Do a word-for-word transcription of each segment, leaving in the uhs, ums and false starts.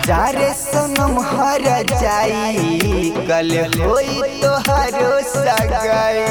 हजार सनम हर जाई कल होई तोहरो सगाई।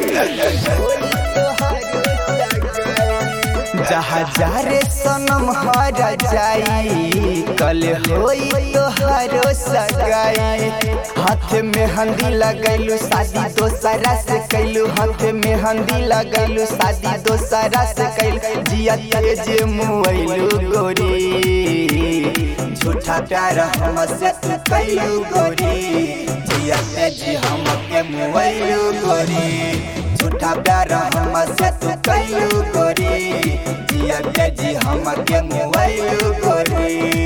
हजार सनम हर जाई कल होई तोहरो सगाई। हाथ में हंदी लगैलू शादी दोसरा से कैलू, हाथ में हंदी लगैलू शादी दोसरा से कैलू। जिया तेज मुआइलू गोरी, झूठा प्यार हमसे तू कैलू गोरी। जिया तेज हमके मुआइलू गोरी, झूठा प्यार हमसे तू कैलू गोरी। जिया तेज हमके मुआइलू गोरी।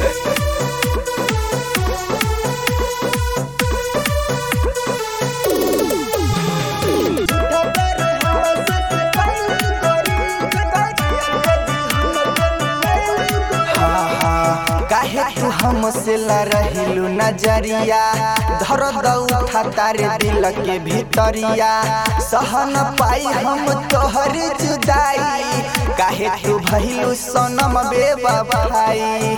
काहे तू हमसे लड़हिलू नजरिया, दर्द उठा तारे दिल के भीतरिया। सहन पाई हम तोहर जुदाई, काहे तू भइलू सनम बेवफाई।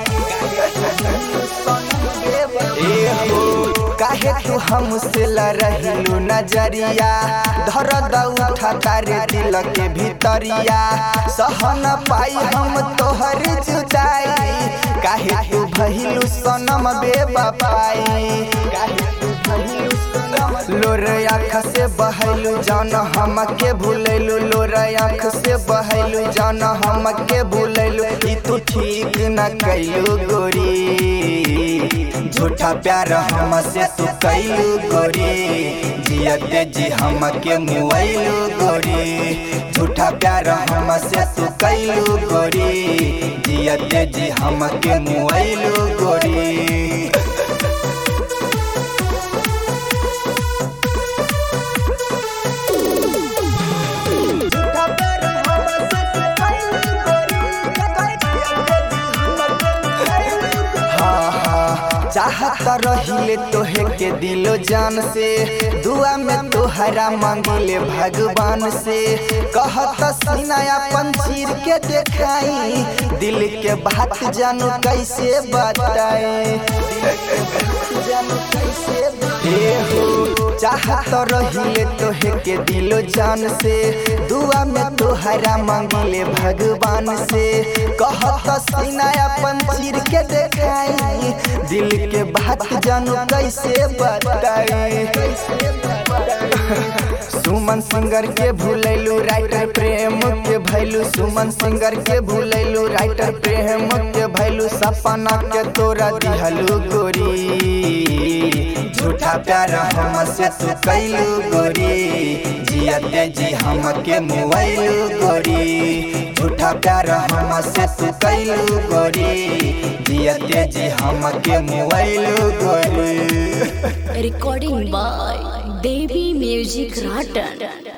काहे तू हमसे लड़हिलू नजरिया, दर्द उठा तारे दिल के भीतरिया। सहन पाई हम तोहर जुदाई, काहे तू भइलू सनम बेवफाई। लोर आँख से बहलू जान हमके भूलैलू, लोर आँख से बहलू जान हमके भूलैलू। ई तू ठीक न कैलू गोरी, झूठा प्यार हमसे तू कैलू गोरी। जिया तेज हमके मुआइलू गोरी, झूठा प्यार हमसे तू कैलू गोरी। जिया तेज हमके मुआइलू गोरी। चाहत रहिले तोहे के दिलो जान से, दुआ में तोहरा मांगिले भगवान से। कहत सीना अपन चीर के देखाई, दिल के बात जानू कैसे बताए। चाहत रहिले तोहे के दिलो जान से, दुआ में तोहरा मांगिले भगवान से। कहत सीना अपन चीर के देखाई, दिल के बात जानू कैसे बताई। सुमन सिंगर के भूलैलू राइटर प्रेम के भैलू, सुमन सिंगर के भूलैलू राइटर प्रेम के भैलू। सपना के तोरा दिहलू गोरी, झूठा प्यार हमसे तू कैलू गोरी। जिया तेज हमके मुआइलू गोरी, झूठा प्यार हमसे तू कैलू गोरी। जिया तेज हमके मुआइलू गोरी। Recording by Devi Music Ratan।